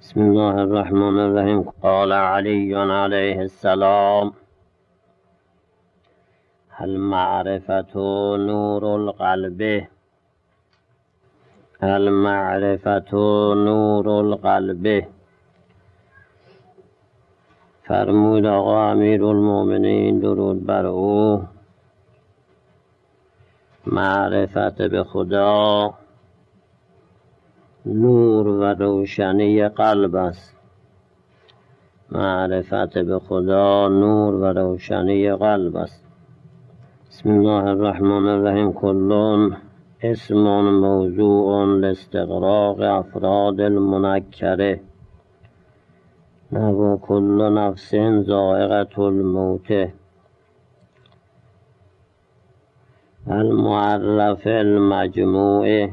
بسم الله الرحمن الرحیم. قال علی علیه السلام: المعرفة نور القلب. المعرفة نور القلب. فرمود آقا امیرالمؤمنین درود بر او: معرفت به خدا نور و روشنی قلب است. معرفت به خدا نور و روشنی قلب است. بسم الله الرحمن الرحیم. کلون اسم موضوع لاستغراق افراد المنکره و کل نفس ذائقة الموت. المعرف المجموع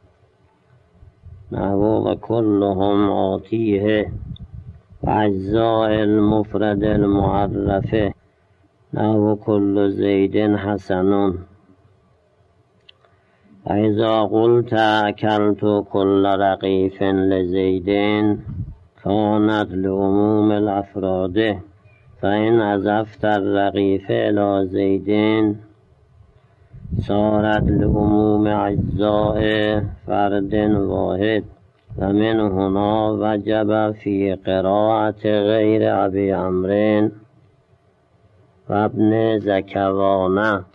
و كلهم آتیه و اجزاء المفرد المعرفه و كل زید حسن. اذا قلت اکلت كل رغیف لزید كانت لعموم الافراد فإن اضفت الرغیف الى زید صارت لعموم اجزاء فرد واحد و من هنا وجب فی قراءة غیر ابی عمرو و ابن ذکوان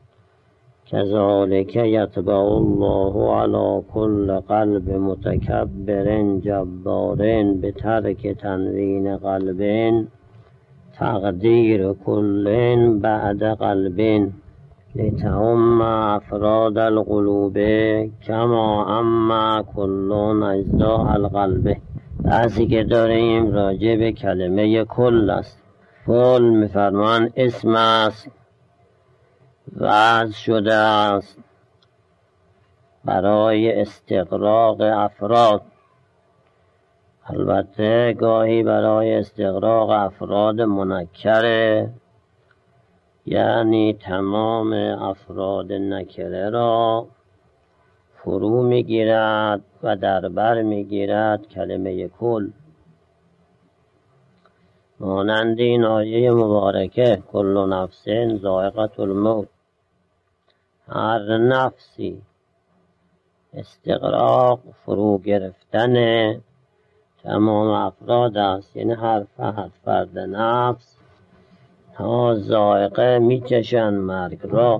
كذلك یطبع الله على كل قلب متکبر جبار بترک تنوین قلب تقدیر کل بعد قلب لتعم افراد القلوب کما اما کل اجزاء القلب. بحثی که داریم راجع به کلمه کل است. کل میفرمان اسم است، وضع شده است برای استغراق افراد، البته گاهی برای استغراق افراد منکره، یعنی تمام افراد نکره را فرو میگیرد و در بر میگیرد کلمه کل. مانند این آیه مبارکه: کل نفس ذائقة الموت. هر نفسی استغراق فرو گرفتن تمام افراد است، یعنی هر فرد نفس ها ذائقه میچشن مرگ را،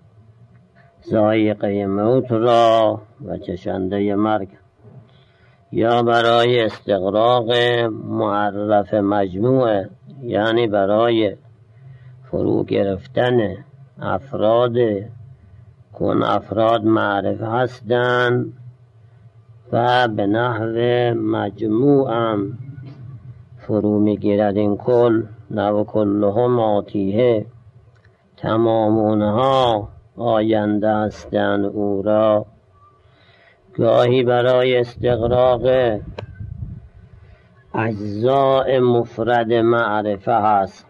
ذائقه موت را و چشنده مرگ. یا برای استغراق معرف مجموعه، یعنی برای فرو گرفتن افراد کن افراد معرف هستند و به نحو مجموعم فرو میگیرد این کل. و کلهم آتیه، تمام اونها آینده هستند او را. گاهی برای استغراق اجزاء مفرد معرفه هست،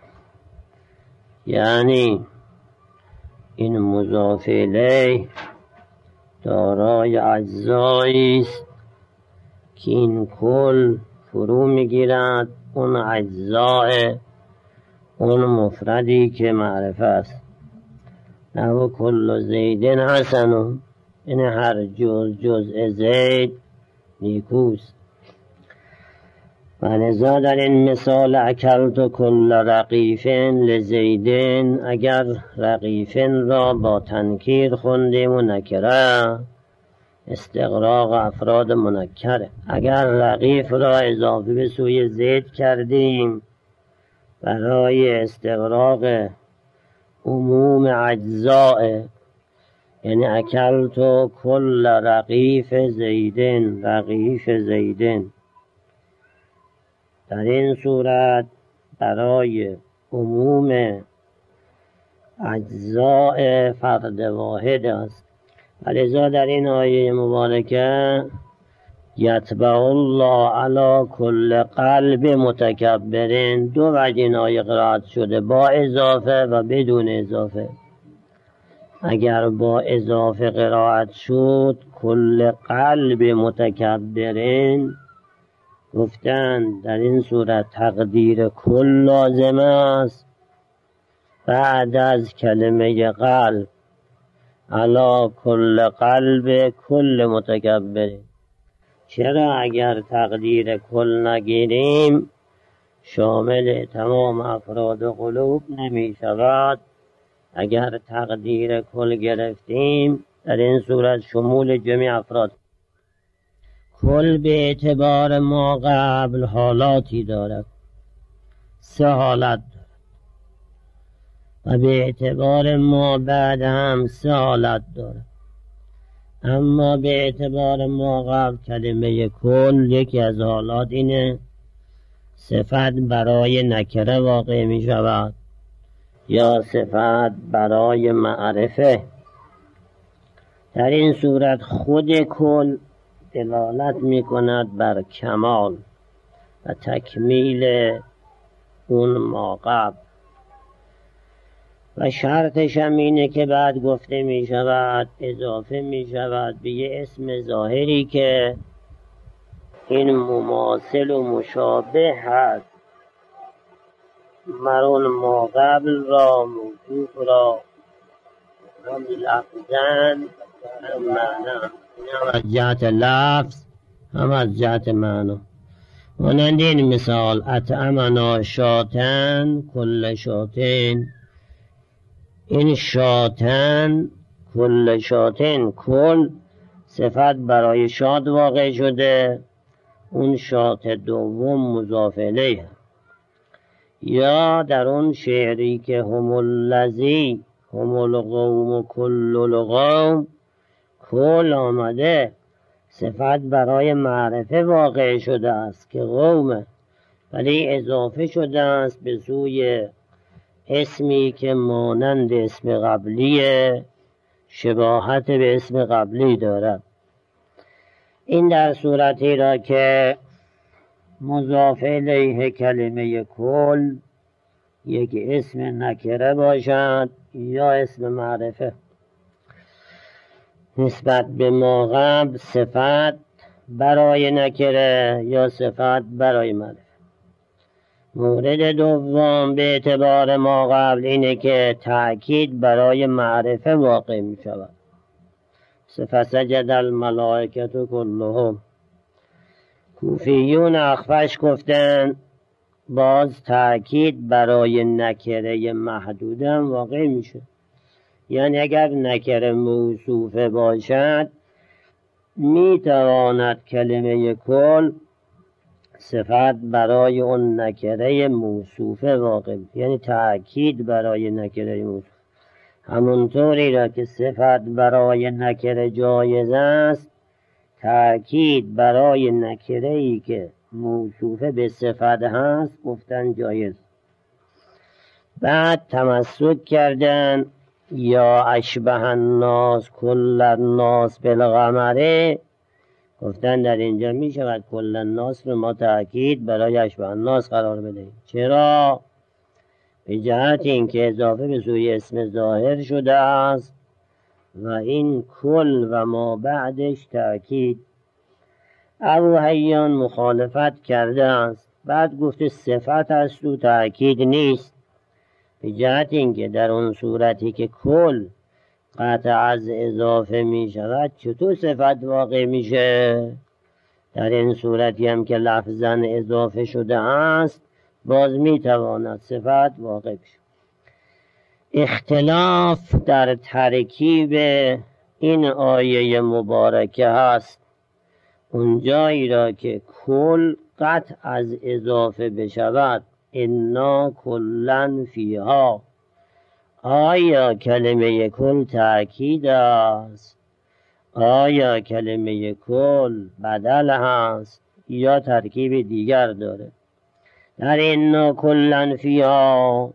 یعنی این مضاف الیه دارای اجزایی است که این کل فرو میگیرد اون اجزاء اون مفردی که معرفه است. و کل زید حسن، این هر جزء زید نیکوست. و لذا در این مثال اکلت کل رغیف لزیدین، اگر رغیفین را با تنکیر خوندیم و نکره، استغراق افراد منکره. اگر رغیف را اضافه به سوی زید کردیم برای استغراق عموم اجزاء، یعنی اکلت کل رغیف زیدین، رغیف زیدین، در این صورت برای عموم اجزاء فرد واحد است. ولذا در این آیه مبارکه یطبع الله علی کل قلب متکبر، دو وجه این آیه قرائت شده، با اضافه و بدون اضافه. اگر با اضافه قرائت شد کل قلب متکبرین، گفتند در این صورت تقدیر کل لازم است بعد از کلمه قلب، علی کل قلب کل متکبر. چرا اگر تقدیر کل نگیریم شامل تمام افراد قلوب نمی شود؟ اگر تقدیر کل گرفتیم در این صورت شمول جمعی افراد. کل به اعتبار ما قبل حالاتی دارد، 3 حالت دارد، و به اعتبار ما بعد هم 3 حالت دارد. اما به اعتبار ما قبل کلمه کل یکی از حالات اینه صفت برای نکره واقع می شود یا صفت برای معرفه. در این صورت خود کل دلالت می کند بر کمال و تکمیل اون ما قبل، و شرطش هم اینه که بعد گفته می شود اضافه می شود به یه اسم ظاهری که این مماثل و مشابه هست مرون ما قبل را موصوف را هم لفظن هم معنا، هم از جهت لفظ هم از جهت معنا. مانند این مثال اطعمنا شاتن کل شاتن، این شاتن کل شاتن، کل صفت برای شاد واقع شده، اون شات دوم مضاف الیه. یا در اون شعری که هم الذی هم القوم و کل القوم، کل آمده صفت برای معرفه واقع شده است که قومه، ولی اضافه شده است به سوی اسمی که مانند اسم قبلی شباهت به اسم قبلی دارد. این در صورتی را که مضاف الیه کلمه کل یک اسم نکره باشد یا اسم معرفه. نسبت به ما قبل صفت برای نکره یا صفت برای معرفه. مورد دوم به اعتبار ما قبل اینه که تأکید برای معرفه واقع می شود. فسجد الملائکه کلهم. کوفیون اخفش گفتن باز تأکید برای نکره محدودم واقع میشه، یعنی اگر نکره موصوفه باشد میتواند کلمه کل صفت برای اون نکره موصوفه واقع میشه، یعنی تأکید برای نکره موصوفه. همونطوری را که صفت برای نکره جایز است تأکید برای نکره‌ای که موصوفه به صفت هست گفتن جایز. بعد تمسک کردن یا اشبه الناس کل الناس بالقمر، گفتن در اینجا می شود کل الناس رو ما تأکید برای اشبه الناس قرار بدهیم. چرا؟ به جهت اینکه اضافه به سوی اسم ظاهر شده است و این کل و ما بعدش تأکید. ابو حیان مخالفت کرده است، بعد گفته صفت است و تأکید نیست، به جهت اینکه در اون صورتی که کل قطع از اضافه می شود چطور صفت واقع میشه؟ در این صورتی هم که لفظاً اضافه شده است باز می تواند صفت واقع بشه. اختلاف در ترکیب این آیه مبارکه هست. اونجایی را که کل قطع از اضافه بشود انا کلن فیها، آیا کلمه کل تأکید است؟ آیا کلمه کل بدل هست یا ترکیب دیگر داره؟ در انا کلن فیها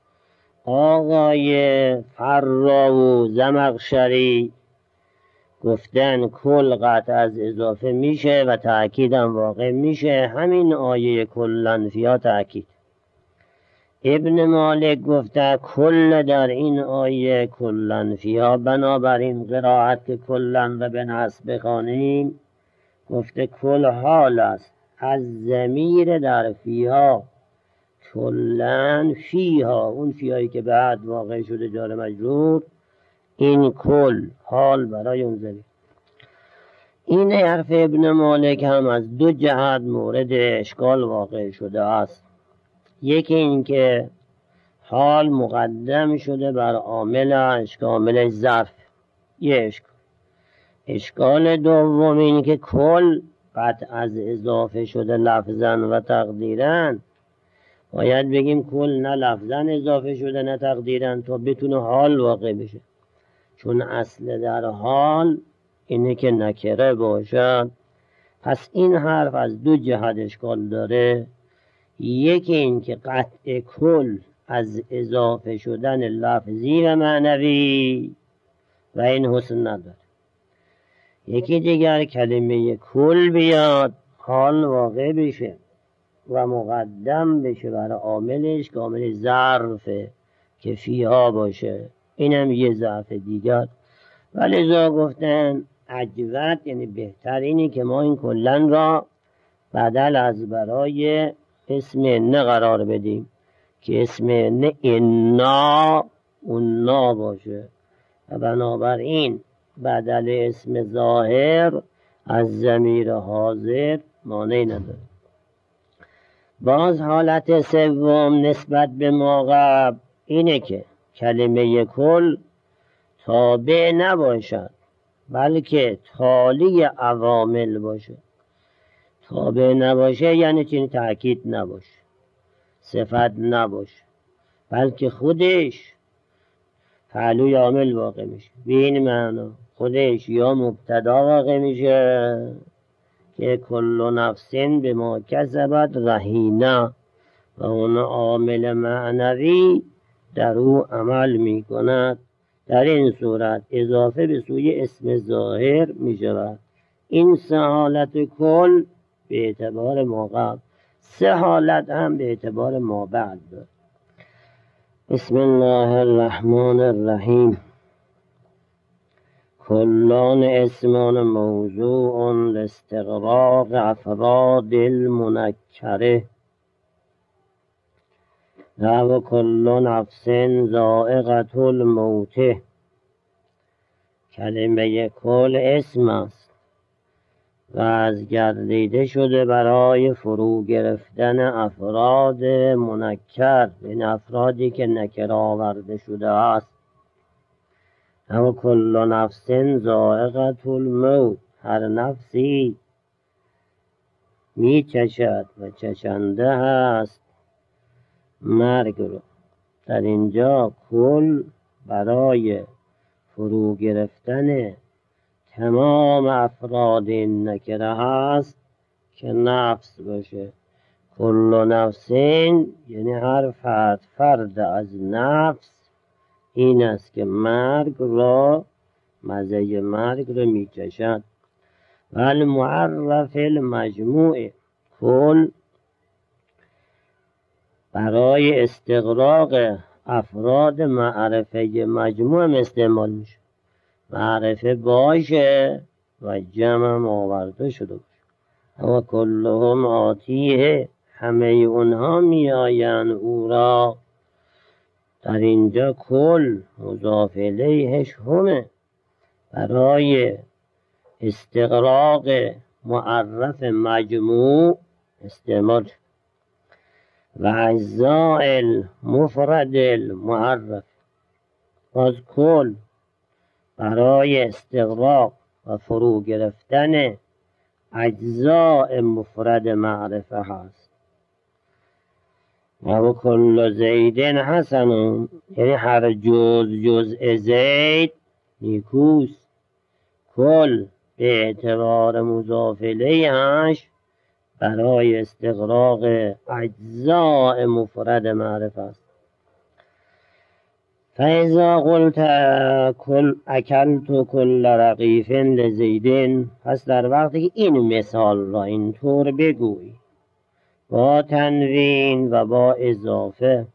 آقای فرا و زمخشری گفتن کل قطع از اضافه میشه و تأکید هم واقع میشه، همین آیه کلن فیها تأکید. ابن مالک گفته کل در این آیه کلن فیها، بنابراین قرائت که کلن و به نصب بخوانیم گفته کل حال است، از ضمیر در فیها، کلن فیها، اون فیهایی که بعد واقع شده جار مجرور، این کل حال برای اون ضمیر. این حرف ابن مالک هم از دو جهت مورد اشکال واقع شده است. یکی این که حال مقدم شده بر عاملش که عامل ظرف، یه اشکال دوم این که کل قطع از اضافه شده لفظاً و تقدیراً، باید بگیم کل نه لفظاً اضافه شده نه تقدیراً تا بتونه حال واقع بشه، چون اصل در حال اینه که نکره باشد. پس این حرف از دو جهت اشکال داره. یکی این که قطع کل از اضافه شدن لفظی و معنوی و این حسن نداره. یکی دیگر کلمه کل بیاد حال واقع بشه و مقدم بشه برای عاملش که عامل ظرفه که فیها باشه، اینم یه ضعف دیگر. ولذا گفتن اجود یعنی بهتر اینه که ما این کلن را بدل از برای اسم نه قرار بدیم که اسم نه انا اونا باشه و بنابراین بدل اسم ظاهر از ضمیر حاضر مانعی نداره. باز حالت سوم نسبت به ما قبل اینه که کلمه کل تابع نباشد بلکه تالی عوامل باشه. تابع نباشه یعنی چنین تأکید نباشه، صفت نباشه، بلکه خودش فعلوی عامل واقع میشه. به این معنا خودش یا مبتدا واقع میشه که کل نفس به ما کسبت رهینه و اون عامل معنوی در او عمل میکند. در این صورت اضافه به سوی اسم ظاهر میشود. این سه حالت کل به اعتبار ما قبل، سه حالت هم به اعتبار ما بعد دارد. بسم الله الرحمن الرحیم. کلان اسمان موضوع لاستغراق افراد المنکره و کل نفس ذائقة الموت. کلمه کل اسم است و از گردیده شده برای فرو گرفتن افراد منکر، این افرادی که نکره آورده شده است. اما کل نفس ذائقة الموت، هر نفسی می چشد و چشنده هست مرگ رو. در اینجا کل برای فرو گرفتن تمام افراد این نکره هست که نفس باشه. کل نفسین یعنی هر فرد از نفس این است که مرگ را، مزه مرگ را می چشد. و المعرف المجموع، کل برای استغراق افراد معرفه مجموع استعمال میشه. معرفه باشه و جمع آورده شده باشه. و کلهم آتیه، همه اونها می آیند او را. در اینجا کل مضاف الیهش همه برای استغراق معرف مجموع استعمال. و اجزاء المفرد المعرف، باز کل برای استغراق و فرو گرفتن اجزاء مفرد معرفه هست. و کل زید حسن، یعنی هر جزء زید نیکوست. کل به اعتبار مضاف الیهش برای استغراق اجزاء مفرد معرفه است. فاذا قلت اکلت کل رغیف لزید، پس در وقتی که این مثال را اینطور بگویی با تنوین و با اضافه،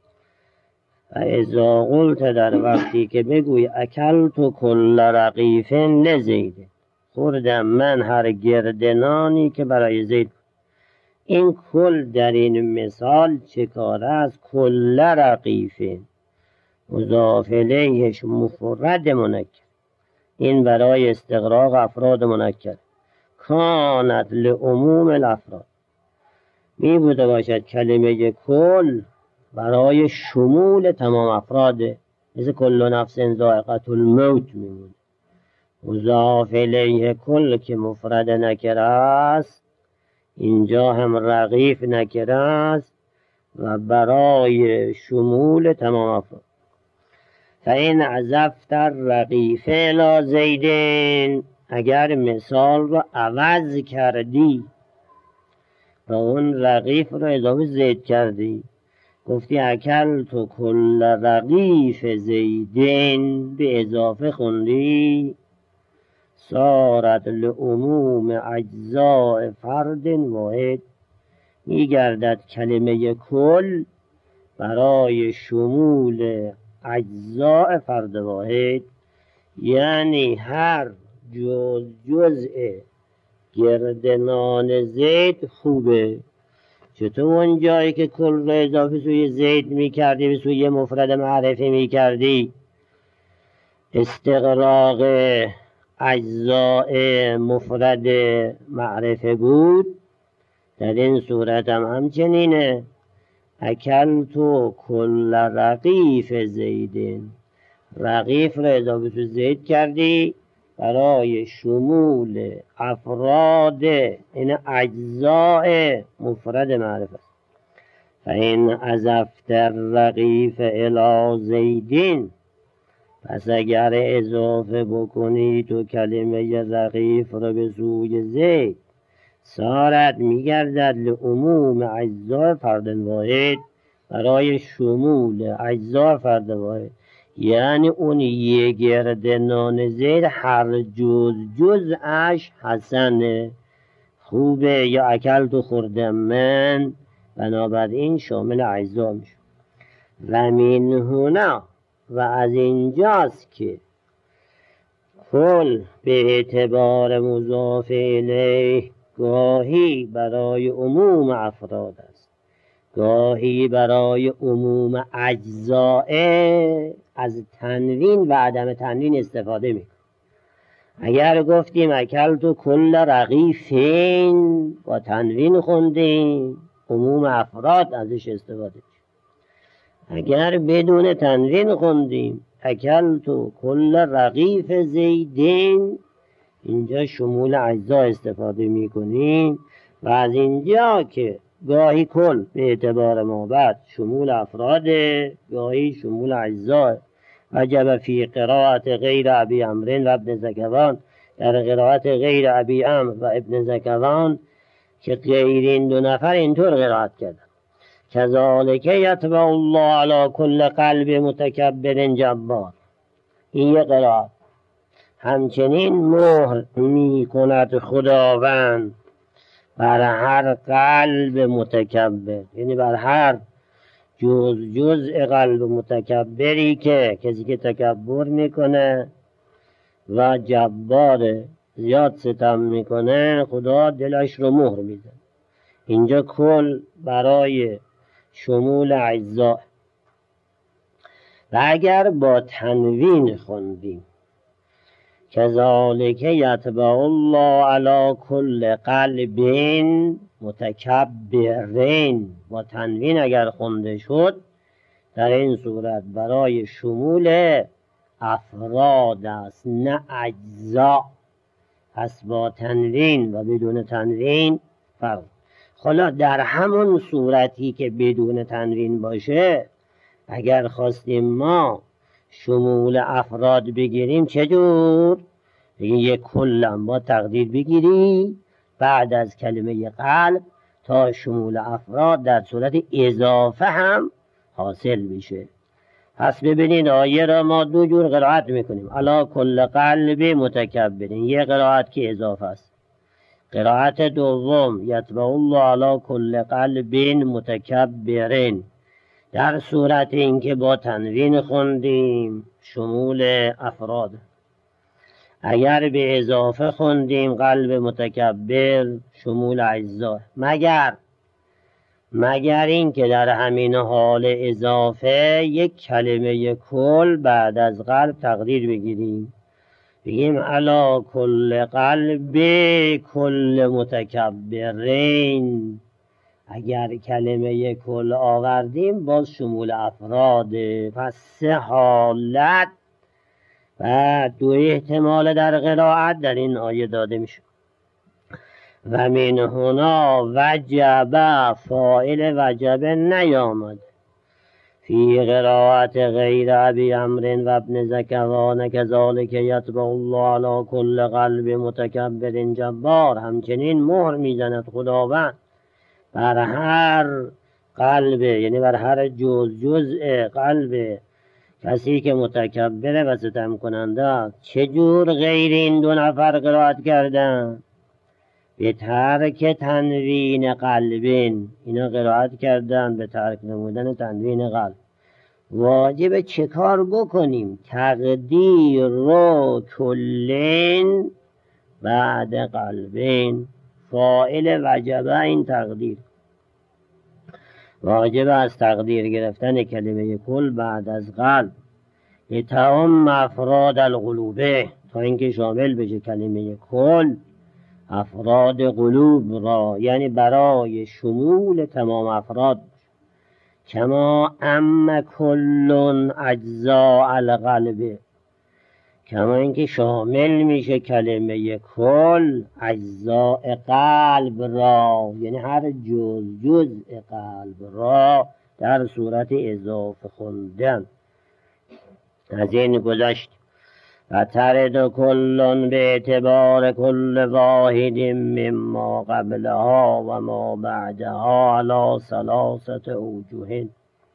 فاذا قلت در وقتی که بگویی اکلت کل رغیف لزید، خوردم من هر گردنانی که برای زید. این کل در این مثال چه کار است؟ کل رقیفه مضاف الیهش مفرد منکر، این برای استغراق افراد منکر. کانت لعموم الافراد، می بوده باشد کلمه کل برای شمول تمام افراده، مثل کل نفس ذائقة الموت می بوده. مضاف الیه کل که مفرد نکره است، اینجا هم رقیف نکره است و برای شمول تمام افراد. فإن عزفت الرقیف الی زیدین، اگر مثال رو عوض کردی و اون رقیف رو اضافه زید کردی، گفتی اکلت کل رقیف زیدین، به اضافه خوندی صارت لعموم اجزاء فرد واحد، میگردد کلمه کل برای شمول اجزاء فرد واحد، یعنی هر جزء گردنان زید خوبه. چطور اون جایی که کل رو اضافه سوی زید میکردی به سوی مفرد معرفی میکردی استغراق اجزاء مفرد معرفه بود، در این صورت هم همچنینه. اکلت کل رقیف زیدین، رقیف رو اضافه سوی زید کردی برای شمول افراد این اجزاء مفرد معرفه. فإن عزفت الرقیف الی زیدین، پس اگر اضافه بکنی تو کلمه رقیف رو به سوی زید، صارت میگردد لعموم اجزاء فرد واحد، برای شمول اجزاء فرد واحد، یعنی اون یک گردنان زید هر جزءش حسنه خوبه، یا اکلت خوردم من، بنابراین شامل اجزا میشه. و من هنا، و از اینجاست که کل به اعتبار مضاف الیه گاهی برای عموم افراد است، گاهی برای عموم اجزاء از تنوین و عدم تنوین استفاده میکنه. اگر گفتیم اکلت کل رقیفین با تنوین خوندیم، عموم افراد ازش استفاده میشه. اگر بدون تنوین خوندیم اکلت کل رقیف زیدین، اینجا شمول اجزا استفاده میکنیم. و از اینجا که گاهی کل به اعتبار ما بعد شمول افراد، گاهی شمول اجزا. وجب فی قرائت غیر ابی عمرو و ابن زکوان، در قرائت غیر ابی عمرو و ابن زکوان که غیر این دو نفر اینطور قرائت کردن: کذالک یطبع الله علی کل قلب متکبر جبار. این یک قرائت. همچنین مهر می کند خداوند بر هر قلب متکبر، یعنی بر هر جزء قلب متکبری که کسی که تکبر میکنه و جبار زیاد ستم میکنه، خدا دلش رو مهر میده. اینجا کل برای شمول اجزا. و اگر با تنوین خوندیم کذالک یطبع الله علی کل قلب متکبرین، با تنوین اگر خونده شد، در این صورت برای شمول افراد است نه اجزا. پس با تنوین و بدون تنوین فرق. حالا در همون صورتی که بدون تنوین باشه، اگر خواستیم ما شمول افراد بگیریم چجور؟ بگیم یک کلم با تقدیر بگیری بعد از کلمه قلب تا شمول افراد در صورت اضافه هم حاصل بشه. پس ببینید آیه را ما دو جور قرائت میکنیم. علی کل قلب متکبرین، یک قرائت که اضافه است. قرائت دوم یطبع الله علی کل قلب متکبرین، در صورت اینکه با تنوین خوندیم شمول افراد. اگر به اضافه خوندیم قلب متکبر شمول اجزا، مگر مگر این که در همین حال اضافه یک کلمه کل بعد از قلب تقدیر بگیریم، بگیم علا کل قلب کل متکبرین. اگر کلمه کل آوردیم باز شمول افراده، پس 3 حالت و 2 احتمال در قرائت در این آیه داده میشه. و من هنا وجب، فاعل وجب نیامد. فی قرائت غیر ابی عمرو و ابن زکوان کذالک یطبع الله علی کل قلب متکبر جبار. همچنین مهر میزند خداوند بر هر قلب، یعنی بر هر جزء قلب کسی که متکبره و ستم کننده است. چجور غیر این 2 نفر قرائت کردن؟ به ترک تنوین قلبین، اینا قرائت کردن به ترک نمودن تنوین قلب. واجب چه کار بکنیم؟ تقدیر رو کلین بعد قلبین. فاعل وجبه این تقدیر، واجب از تقدیر گرفتن کلمه کل بعد از قلب. لتعم افراد القلوبه، تا اینکه شامل بشه کلمه کل افراد قلوب را، یعنی برای شمول تمام افراد. کما کل اجزاء القلب، کما اینکه شامل میشه کلمه کل اجزاء قلب را، یعنی هر جزء قلب را در صورت اضافه خوندن. از این گذشت. و ترد کلون به اعتبار کل واحد مما قبلها و ما بعدها علی 3 اوجه.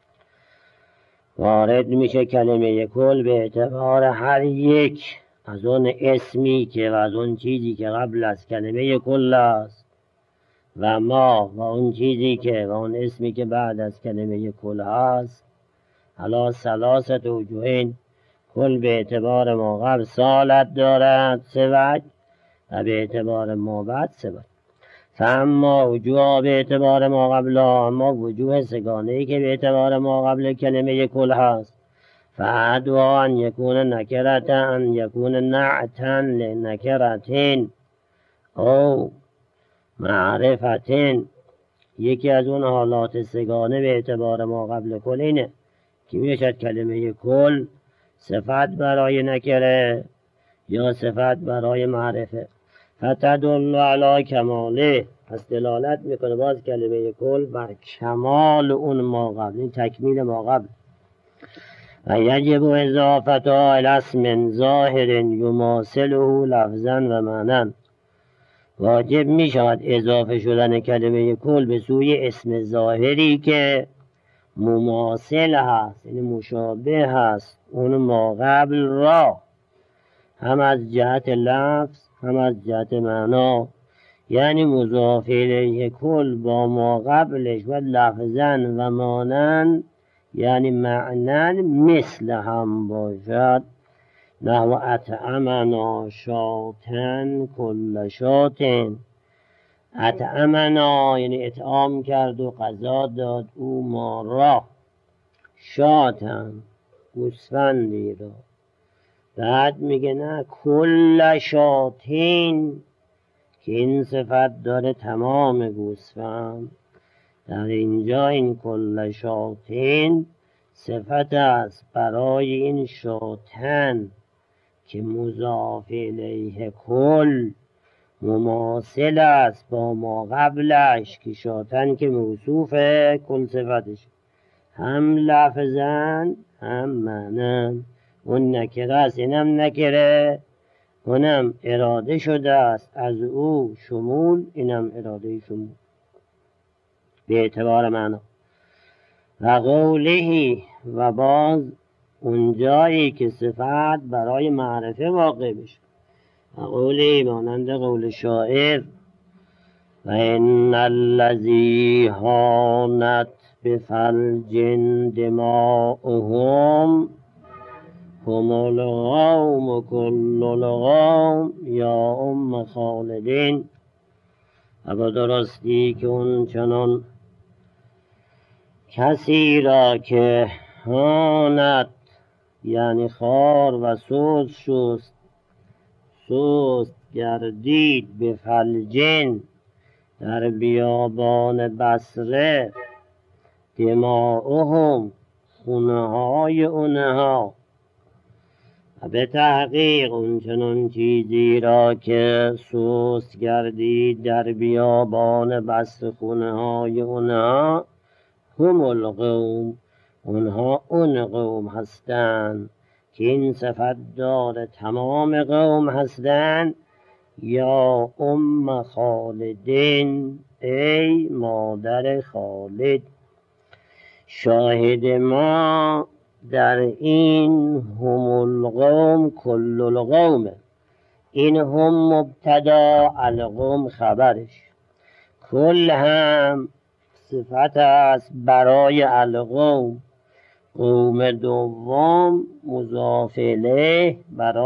وارد میشه کلمه کل به اعتبار هر یک از اون اسمی که و از اون چیزی که قبل از کلمه کل است، و ما و اون چیزی که و اون اسمی که بعد از کلمه کل است، علی 3 اوجه. کل به اعتبار ما قبل سالت دارد 3 وجه و به اعتبار ما بعد 3 وجه. فاما وجوه به اعتبار ما قبل، اما وجوه 3گانه‌ای که به اعتبار ما قبل کلمه کل هست، فعدوا ان یکون نکرتا ان یکون نعتا لنکرتین او معرفتین. یکی از اون حالات 3گانه به اعتبار ما قبل کل اینه که میشد کلمه کل صفت برای نکره یا صفت برای معرفه. فتدل علی کماله، پس دلالت میکنه باز کلمه کل بر کمال اون ما قبل، این تکمیل ما قبل. و یجب اضافتها الی اسم ظاهر یماثله لفظا و معنی. واجب میشود اضافه شدن کلمه کل به سوی اسم ظاهری که مماثل هست، یعنی مشابه هست اون ما قبل را، هم از جهت لفظ هم از جهت معنا. یعنی مضاف الیه کل با ما قبلش و لفظا و مانن، یعنی معنن مثل هم باشد. نحو اطعمنا شاتن کل شاتن. اطعمنا یعنی اطعام کرد و غذا داد او ما را، شاتن گوسفندی را. بعد میگه نه کل شاتین که این صفت داره تمام گوسفند. در اینجا این کل شاتین صفت است برای این شاتن که مضاف الیه کل مماثل است با ما قبلش که شاتن که موصوف کل صفتش، هم لفظن هم معنن. اون نکره است، اینم نکره، اونم اراده شده است از او شمول، اینم اراده شمول به اعتبار معنا. و قوله، و باز اونجایی که صفت برای معرفه واقع بشه. و قوله مانند قول شاعر و ان الذی هانت بفلج دماؤهم هم القوم کل القوم یا ام خالدین. و با درستی که اون چنان کسی را که هانت یعنی خار و سست گردید به فلجن در بیابان بصره دماؤهم خونه های اونها و به تحقیق اون چنان چیزی را که سست گردید در بیابان بصره خونه های اونها هم القوم اونها اون قوم هستند که این صفت دار تمام قوم هستند یا خالدین ای مادر خالد شاهد ما در این هم القوم کل القوم این هم مبتدا القوم خبرش کل هم صفت است برای القوم قوم دوم مضاف الیه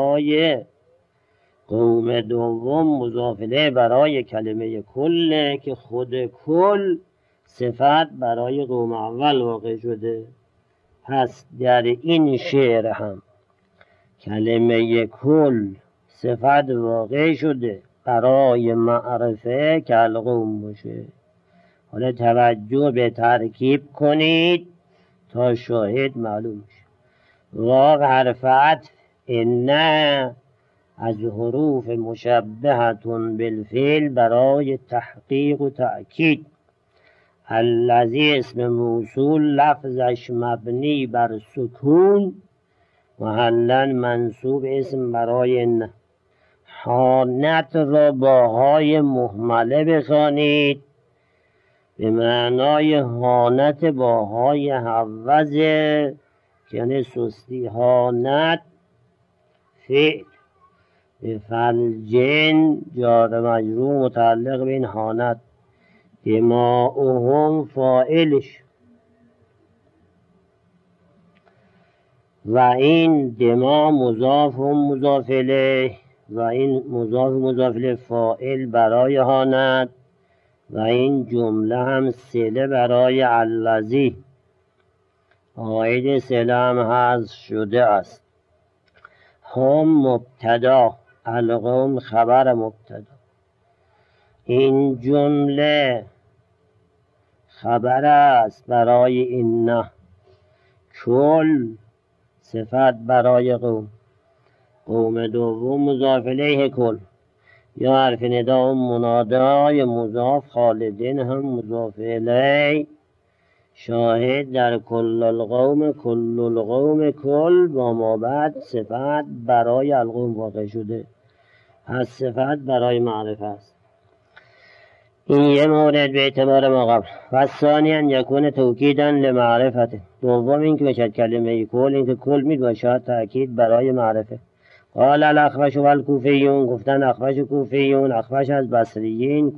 برای کلمه کل که خود کل صفت برای قوم اول واقع شده. پس در این شعر هم کلمه کل صفت واقع شده برای معرفه که القوم باشه. حالا توجه به ترکیب کنید تا شاهد معلوم شه. واو حرف عطف ان از حروف مشبهتون بالفعل برای تحقیق و تأکید. الذی اسم موصول لفظش مبنی بر سکون محلا منصوب اسم برای ان. حانت را با های مهمله بخوانید به معنای حانت با های حوزه یعنی سستی. حانت فعل به فلجن جار مجرور متعلق به این حانت دماؤهم فاعلش و این دما مضاف هم مضاف الیه و این مضاف الیه فاعل برای حانت و این جمله هم صله برای الذی عاید صله هم حذف شده است. هم مبتدا القوم خبر مبتدا این جمله خبر است برای این کل صفت برای قوم دوم مضاف الیه کل یا حرف ندا و منادای مضاف خالدین هم مضاف الیه شاهد در کل القوم کل با ما بعد صفت برای القوم واقع شده. پس صفت برای معرفه است. این یه مورد به اعتبار ما قبل. و ثانیاً یکون توکیداً لمعرفته. دوم این که بشد کلمه کل این که کل می باشد تأکید برای معرفه. قال الاخفش و الکوفیون گفتن اخفش و کوفیون اخفش از بصریین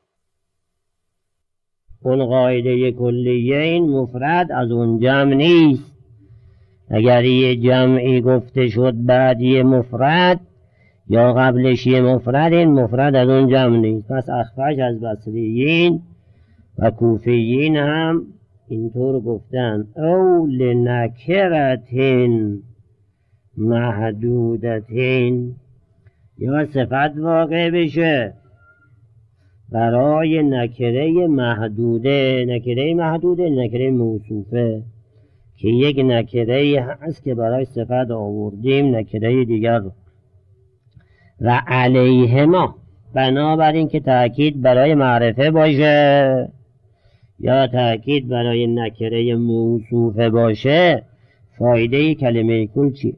اون قاعده کلیه این مفرد از اون جمع نیست. اگر یه جمعی گفته شد بعد یه مفرد یا قبلش یه مفرد این مفرد از اون جمع نیست. پس اخفش از بصریین و کوفیین هم اینطور گفتن او لنکرتین محدودتین یا صفت واقع بشه برای نکره محدوده. نکره موصوفه که یک نکره هست که برای صفت آوردیم نکره دیگر رو. و علیهما بنابراین که تأکید برای معرفه باشه یا تأکید برای نکره موصوفه باشه فایده کلمه کل چیه؟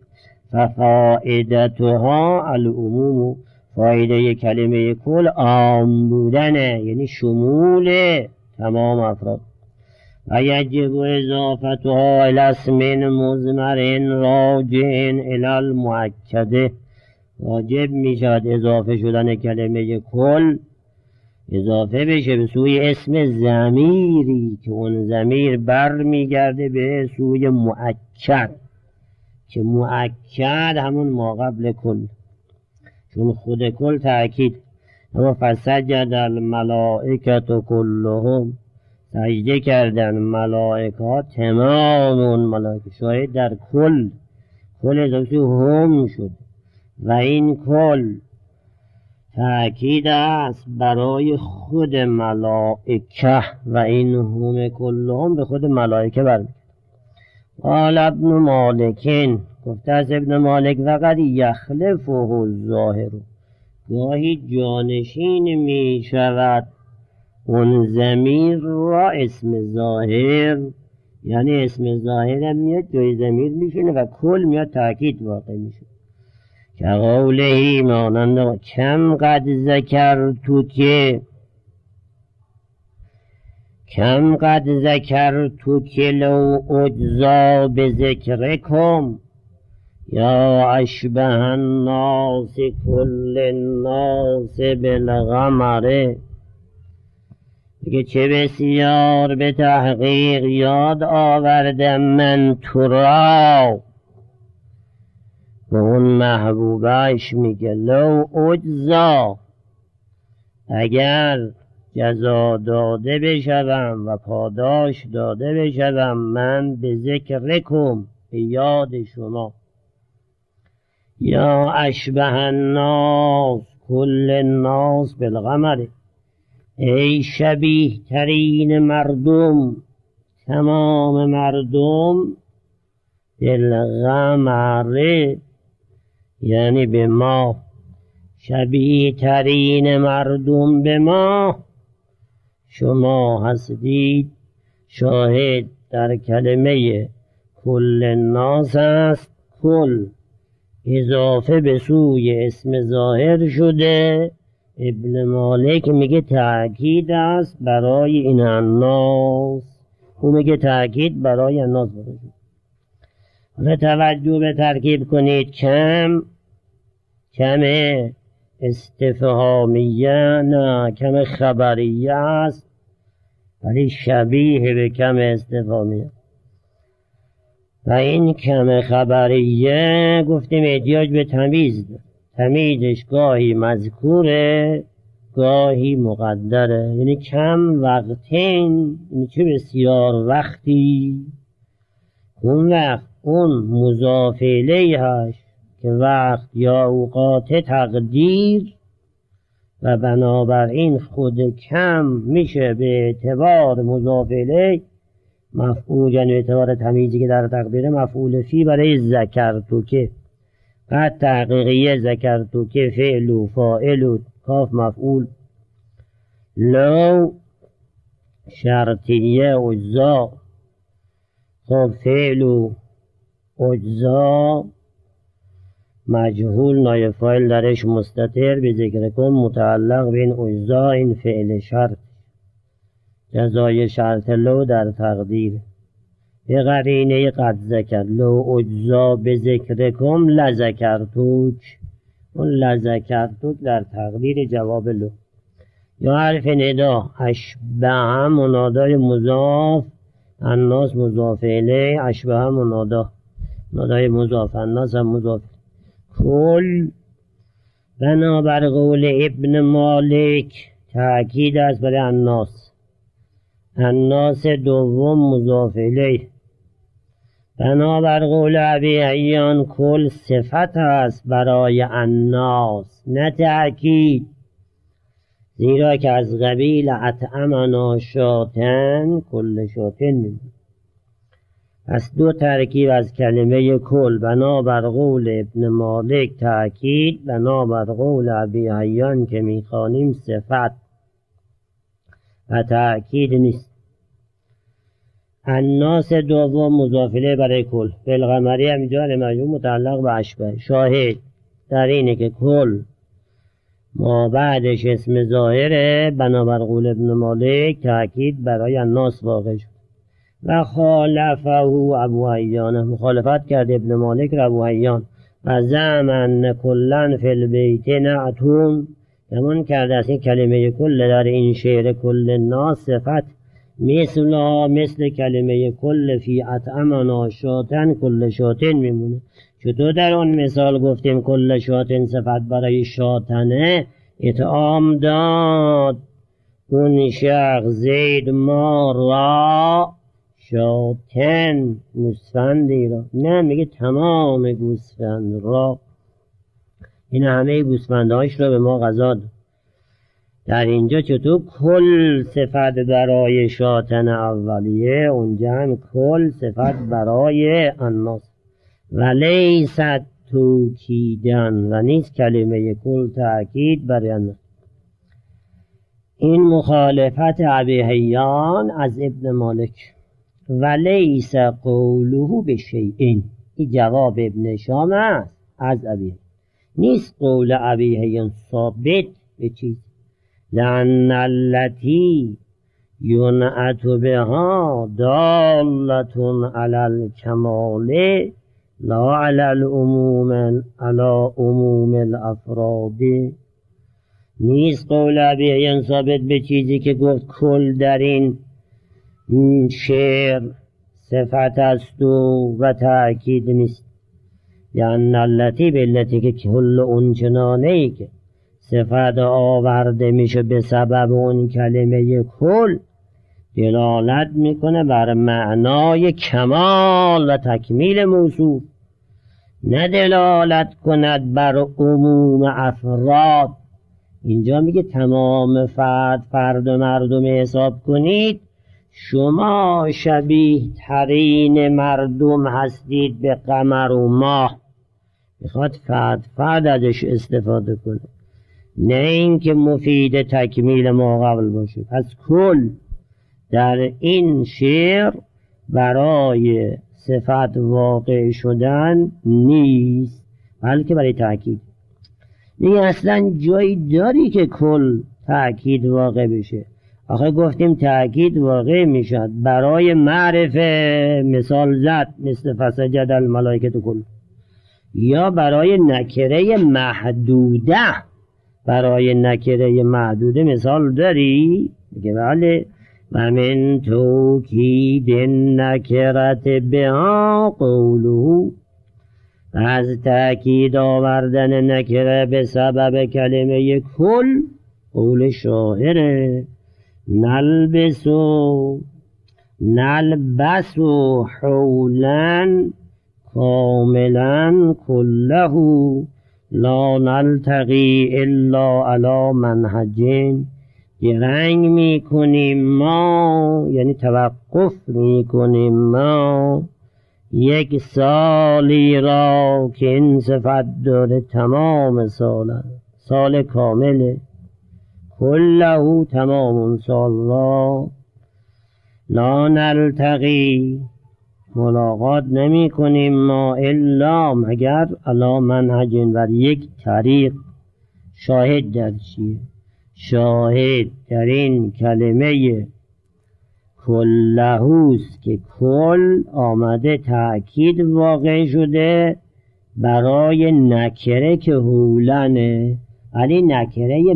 ففائدتها العموم فایده کلمه کل عام بودنه یعنی شمول تمام افراد. و یجب اضافتها الی اسم مضمر راجع الی المؤکده واجب می شود اضافه شدن کلمه کل اضافه بشه به سوی اسم ضمیری که اون ضمیر بر می گرده به سوی مؤکد که مؤکد همون ما قبل کل چون خود کل تأکید. اما فسجد الملائکة کلهم سجده کردن ملائکه، تمام اون ملائکه، شاید در کل اضافه هم شد و این کل تأکید است برای خود ملائکه و این هم کلهم به خود ملائکه برمیگرده. قال ابن مالکین، گفته از ابن مالک وقد یخلفه الظاهر، گاهی جانشین می شود اون ضمیر را اسم ظاهر، یعنی اسم ظاهر میاد جای ضمیر میشینه و کل میاد تأکید واقع میشه. که قوله مانند کم قد ذکرتو که لو اجزا بذکرکم یا اشبه الناس کل الناس بالقمر. میگه چه بسیار به تحقیق یاد آوردم من تو را، به اون محبوبش میگه لو اجزا، اگر جزا داده بشوم و پاداش داده بشوم من به ذکرکم، به یاد شما، یا اشبه الناس کل الناس بالقمر، ای شبیه ترین مردم، تمام مردم، بالقمر یعنی به ما، شبیه ترین مردم به ما شما هستید. شاهد در کلمه کل الناس است، کل اضافه به سوی اسم ظاهر شده. ابن مالک میگه تأکید است برای این الناس، او میگه تأکید برای الناس باشه. حالا توجه به ترکیب کنید، کم استفهامیه نه کم خبریه است، ولی شبیه به کم استفهامیه. و این کم خبریه گفتیم احتیاج به تمیز داره، تمیزش گاهی مذکوره گاهی مقدره. یعنی کم وقتین، یعنی چه بسیار وقتی، اون وقت اون مضاف الیه هست که وقت یا اوقات تقدیر و بنابراین خود کم میشه به اعتبار مضاف الیه مفعول، یعنی اعتبار تمیزی که در تقدیر مفعول فی برای ذکرتو که قد تحقیقیه ذکرتو که فعل و فاعل و کاف مفعول، لو شرطیه اجزا، خب فعل و اجزا مجهول نایب فاعل درش مستتر به ذکر کن متعلق به این اجزا، این فعل شرط جزای شرط لو در تقدیر به قرینه قد ذکر لو اجزا به ذکرکم لذکرتوک، اون لذکرتوک در تقدیر جواب لو. یا حرف ندا اشبه منادای مضاف، الناس مضاف الیه، اشبه منادای مضاف، الناس هم مضاف. کل بنابر قول ابن مالک تأکید است برای الناس، الناس دوم مضاف الیه. بنابر قول ابی حیان کل صفت است برای الناس نه تأکید، زیرا که از قبیل اطعمنا شاتن کل شاتن می‌بود. پس دو ترکیب از کلمه کل بنابر قول ابن مالک تأکید، بنابر قول ابی حیان که میخوانیم صفت و تأکید نیست. الناس دوم مضاف الیه برای کل، بالقمری هم جار مجرور متعلق به اشبه. شاهد در اینه که کل ما بعدش اسم ظاهره، بنابر قول ابن مالک تأکید برای الناس واقع شد. و خالفه ابو حیان، مخالفت کرد ابن مالک را ابو حیان. و زمن کلن فی البیت نعتون، گمان کرده از این کلمه کل در این شعر کل الناس صفت، مثل کلمه کل فی اطعمنا شاتن کل شاتن میمونه. چطور در اون مثال گفتیم کل شاتن صفت برای شاتنه اطعام داد اون شخص زید ما را شاتن گوسفندی را، نه میگه تمام گوسفند را، این همه گوسفندهاش را به ما غذا داد. در اینجا چطور کل صفت برای شاتن اولیه، اونجا هم کل صفت برای الناس. و لیست توکیدن، و نیست کلمه کل تأکید برای الناس. این مخالفت ابی حیان از ابن مالک. و لیس قوله بشیء، این جواب ابن شام است از ابی، نیست قول ابی حیان ثابت به چیز. لأن التي ينعت بها دالة على الكمال لا على العموم، على عموم الافراد. نیست قول ابی حیان ثابت به چیزی که گفت کل در این شعر صفت است و تأکید نیست. یعنی التی به علتی که کل اون چنانه که صفت آورده میشه به سبب اون کلمه کل دلالت میکنه بر معنای کمال و تکمیل موصوف، نه دلالت کند بر عموم افراد. اینجا میگه تمام فرد و مردم حساب کنید، شما شبیه ترین مردم هستید به قمر و ماه. میخواد فرد ازش استفاده کنه، نه اینکه مفید تکمیل ما قبل باشه. پس کل در این شعر برای صفت واقع شدن نیست، بلکه برای تأکید. این اصلا جایی داری که کل تأکید واقع بشه؟ آخه گفتیم تأکید واقع میشد برای معرفه، مثال زد مثل فسجد الملائکه کل، یا برای نکره محدوده. برای نکره محدوده مثال داری؟ میگه بله. و من توکید نکرت بها قوله، از تأکید آوردن نکره به سبب کلمه کل قول شاعره. نلبسو حولا کاملا کله لا نلتقی الا علی منهجین. درنگ میکنیم ما، یعنی توقف میکنیم ما یک سالی را که این صفت داره، تمام سال کامله، کله تمام سال را، لا نلتقی ملاقات نمی کنیم ما الا مگر علی منهجین، بر یک طریق. شاهد در چیه؟ شاهد در این کلمه کلهوست که کل آمده تأکید واقع شده برای نکره که هولنه، ولی نکره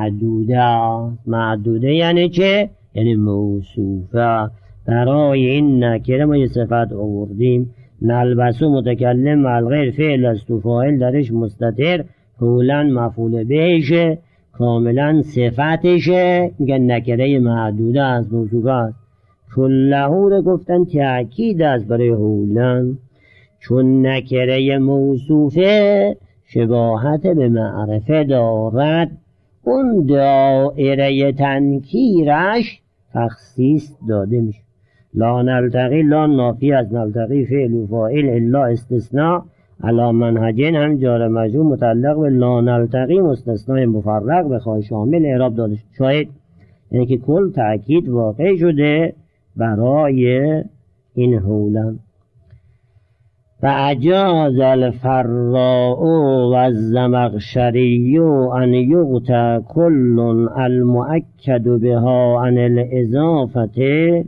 محدوده یعنی چه؟ یعنی موصوفه. برای این نکره ما یه صفت آوردیم. نلبسو متکلم الغیر فعل است و فاعل درش مستتر، هولن مفعول بهشه، کاملا صفتشه، میگن نکره محدوده است، موصوفه است. کلهو رو گفتن تأکید است برای هولن، چون نکره موصوفه شباهت به معرفه دارد، اون دایره تنکیرش تخصیص داده میشه. لا نلتقی، لا نافی از نلتقی فعل و فاعل، الا استثناء، علی منهجین هم جار مجرور متعلق به لا نلتقی، مستثنای مفرق به خواهی شامل اعراب داده شاید، یعنی که کل تأکید واقع شده برای این هولن. و اجاز الفراء و الزمخشری ان یغتی کل المؤکد بها عن الاضافه،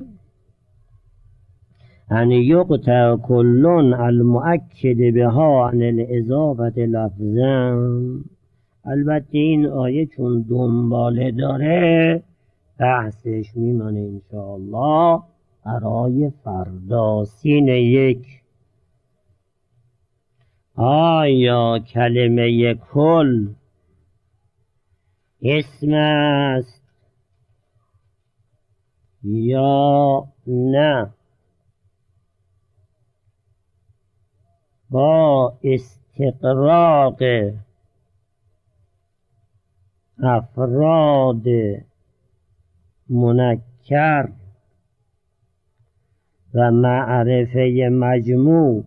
ان یغتی کل المؤکد بها عن الاضافه لفظا. البته این آیه چون دنباله داره بحثش میمانه انشاءالله برای فردا. سین یک، آیا کلمه کل اسم است یا نه با استقراق افراد منکر و معرفه مجموع،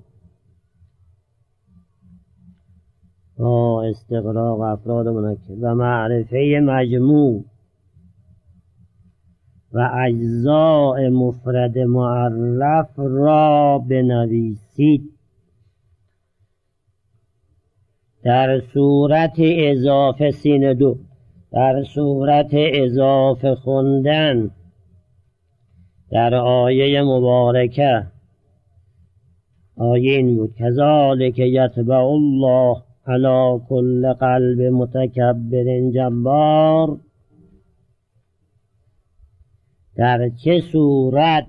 با استقراق افراد منکر و معرفه مجموع و اجزاء مفرد معرف را بنویسید. در صورت اضافه سین دو، در صورت اضافه خوندن در آیه مبارکه، آیه این بود کذالک یطبع الله علی کل قلب متکبر جبار. در چه صورت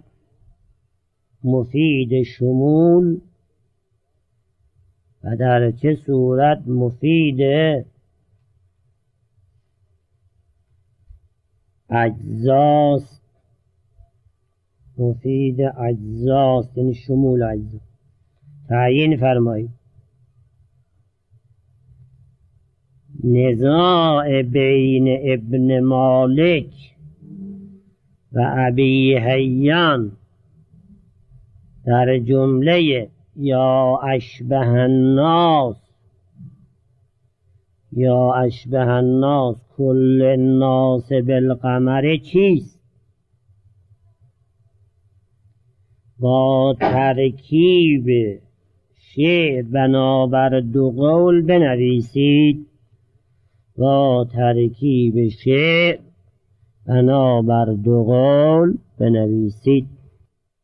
مفید شمول و در چه صورت مفید اجزاست، مفید اجزاست یعنی شمول اجزا. تعیین فرمایید. نزاع بین ابن مالک و ابی حیان در جمله یا اشبه الناس، یا اشبه الناس کل الناس بالقمر چیست؟ با ترکیب شعر بنابر دو قول بنویسید. با ترکیب شعر بنابر دو قول بنویسید.